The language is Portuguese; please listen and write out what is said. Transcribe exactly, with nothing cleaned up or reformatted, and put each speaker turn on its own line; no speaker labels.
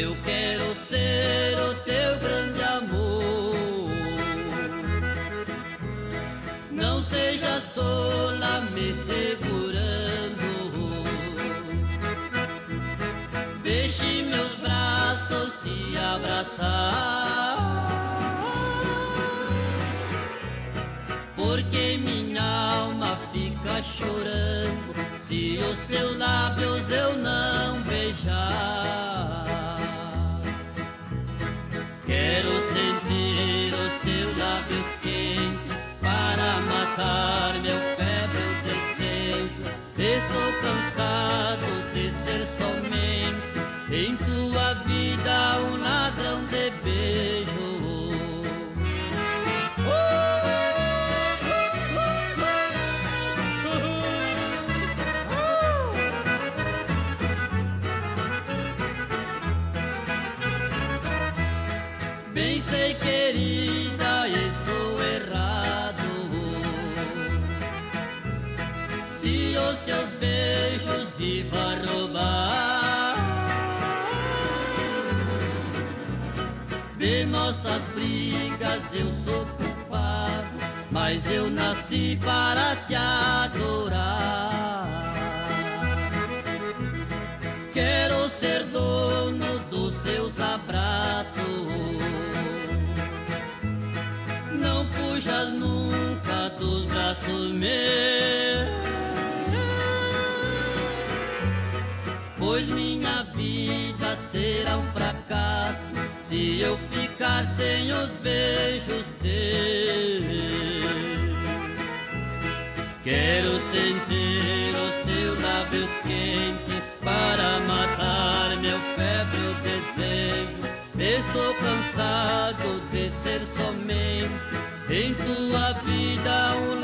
Eu quero ser o teu grande amor. Não sejas tola me segurando, deixe meus braços te abraçar, porque minha alma fica chorando se os teus lábios eu não beijar. Quero sentir os teus lábios quentes para matar meu febril desejo. Estou cansado de ser somente em tua vida um ladrão de beijo. Bem sei, querida, estou errado se os teus beijos viva roubar de nossas brigas. Eu sou culpado, mas eu nasci para te adorar. Quero ser dono dos teus abraços, não fujas nunca dos braços meus, pois minha vida será um fracasso se eu ficar sem os beijos teus. Quero sentir os teus lábios quentes para matar meu febril desejo. Estou cansado de ser somente em tua vida um